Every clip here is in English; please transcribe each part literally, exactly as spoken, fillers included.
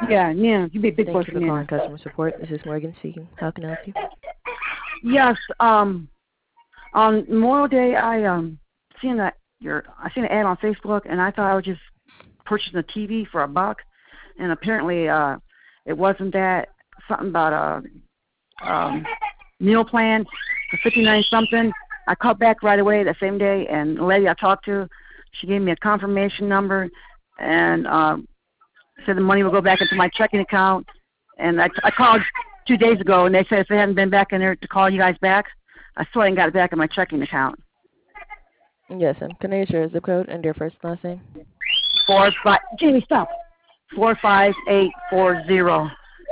Yeah, Nina. You be a big boy Thank you for for calling Nina. customer support. This is Morgan speaking. How can I help you? Yes. Um. On Memorial Day, I um seen that your I seen an ad on Facebook, and I thought I was just purchasing a T V for a buck, and apparently uh it wasn't that. Something about a um meal plan for fifty nine something. I called back right away that same day, and the lady I talked to, she gave me a confirmation number, and um said the money will go back into my checking account. And I, I called two days ago, and they said if it hadn't been back in there to call you guys back, I still ain't got it back in my checking account. Yes, ma'am. Can I use your zip code and your first and last name? Four five, Jamie, stop. Four five eight four zero.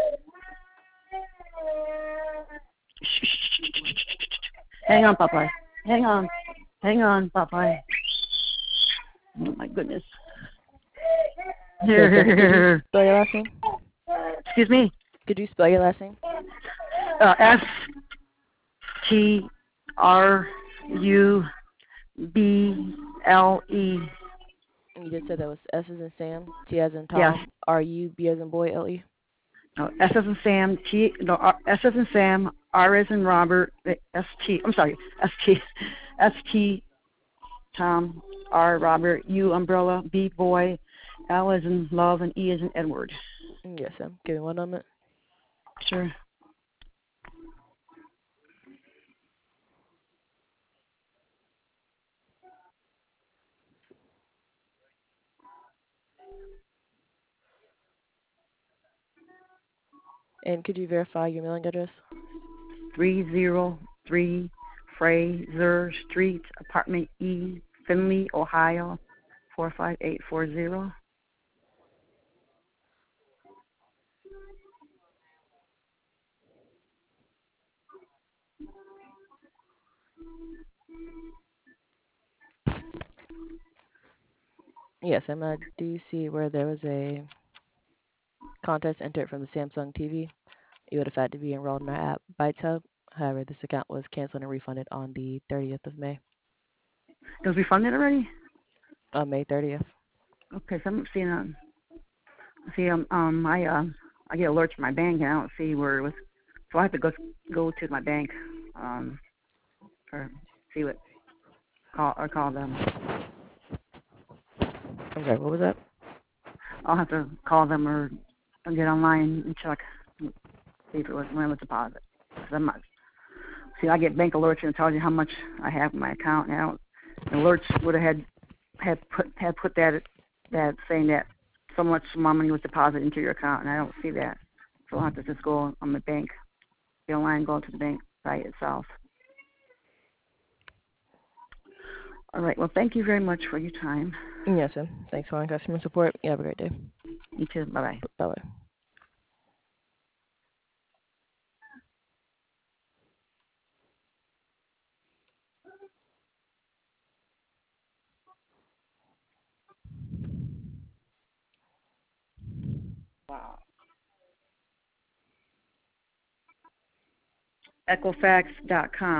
Hang on, Popeye. Hang on. Hang on, Popeye. Oh my goodness. Yes, Here, here, ma'am. here, Could you here. spell your last name? Excuse me. Could you spell your last name? Uh, S T R U B L E. You just said that was S as in Sam, T as in Yes. Tom, R U B as in boy, L E. No, S as in Sam, T, no, R, S as in Sam, R as in Robert, S T, I'm sorry, S T, S T, Tom, R, Robert, U, umbrella, B, boy, L as in love, and E as in Edward. Yes, ma'am. Give me one moment. Sure. And could you verify your mailing address? three oh three Fraser Street, apartment E, Findlay, Ohio, four five eight four zero. Yes, ma'am. I do see where there was a contest entered from the Samsung T V. You would have had to be enrolled in our app, ByteHub. However, this account was canceled and refunded on the thirtieth of May. It was refunded already? On May thirtieth. Okay, so I'm seeing, um, see, um, um, I, uh, I get alerts from my bank, and I don't see where it was, so I have to go, go to my bank, um, or see what, call, or call them. I'm sorry, what was that? I'll have to call them or, or get online and check, see if it was when it was deposit. Cause I'm not, see, I get bank alerts and it tells you how much I have in my account, and I don't, the alerts would have had, had put, had put that, that saying that so much money was deposited into your account, and I don't see that. So I'll have to just go on the bank, get online, go to the bank site itself. All right. Well, thank you very much for your time. Yes, ma'am. Thanks for calling customer support. You have a great day. You too. Bye-bye. Bye-bye. Wow. Equifax dot com.